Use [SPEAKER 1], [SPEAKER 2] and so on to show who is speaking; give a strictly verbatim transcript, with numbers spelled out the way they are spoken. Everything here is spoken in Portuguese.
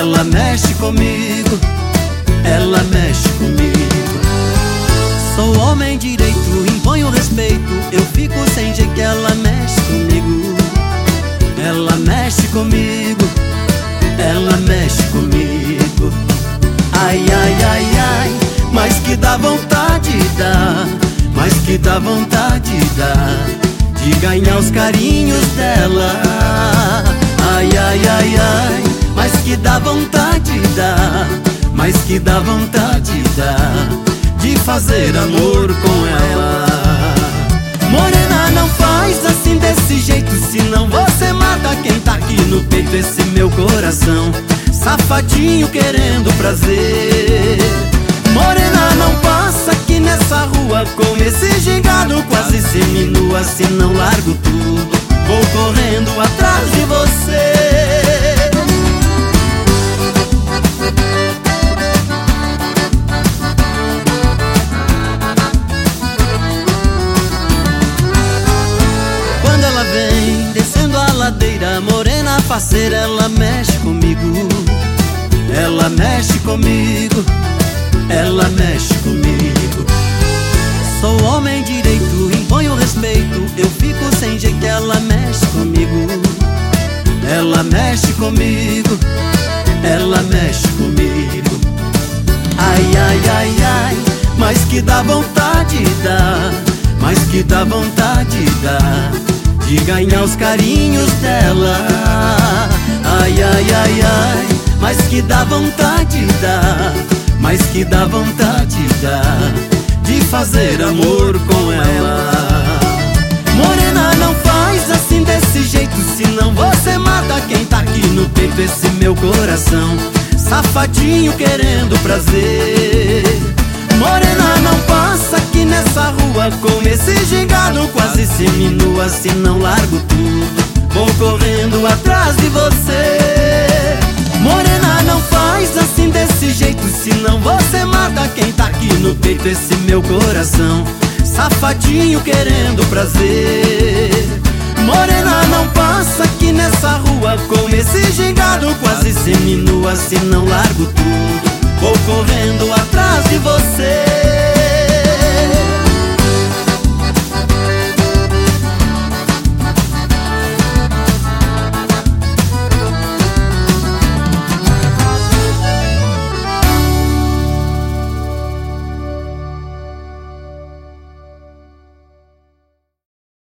[SPEAKER 1] Ela mexe comigo, ela mexe comigo. Sou homem direito, imponho respeito, eu fico sem jeito, ela mexe comigo. Ela mexe comigo, ela mexe comigo. Ai, ai, ai, ai, mas que dá vontade, dá, mas que dá vontade, dá, de ganhar os carinhos dela. Ai, ai, ai, ai, mas que dá vontade, dá, mas que dá vontade, dá, de fazer amor com ela. Morena, não faz assim desse jeito, senão você mata quem tá aqui no peito, esse meu coração safadinho querendo prazer. Morena, não passa aqui nessa rua com esse gingado quase seminua, se não largo tudo, vou correndo atrás de você. Quando ela vem descendo a ladeira, morena faceira, ela mexe comigo. Ela mexe comigo, ela mexe comigo. Sou homem direito, imponho respeito, eu fico sem jeito, ela mexe comigo. Ela mexe comigo, ela mexe comigo. Ai, ai, ai, ai, mas que dá vontade, dá, mas que dá vontade, dá, de ganhar os carinhos dela. Ai, ai, ai, ai, mas que dá vontade, dá, mas que dá vontade, dá, de fazer amor com ela. Morena, não faz assim desse jeito, senão você mata quem tá aqui no peito, esse meu coração safadinho querendo prazer. Morena, não passa aqui nessa rua com esse gingado quase seminua, se não largo tudo, vou correndo atrás de você. Morena, não faz assim desse jeito, senão você mata quem tá aqui no peito, esse meu coração safadinho querendo prazer. Morena, não passa aqui nessa rua com esse gingado quase seminua, se não largo tudo, vou correndo atrás de você.